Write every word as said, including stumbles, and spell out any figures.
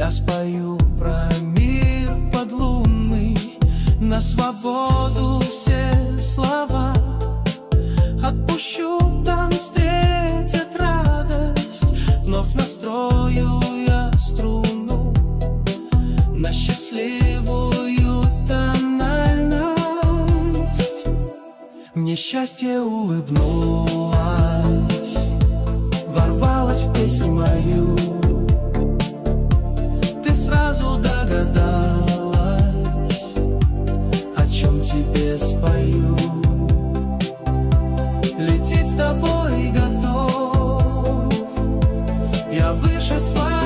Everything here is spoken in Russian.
Я спою про мир подлунный, на свободу все слова. Отпущу, там встретят радость, вновь настрою я струну на счастливую тональность. Мне счастье улыбнулось, ворвалась в песнь мою. Ты сразу догадалась, о чем тебе спою. Лететь с тобой готов, я выше своей.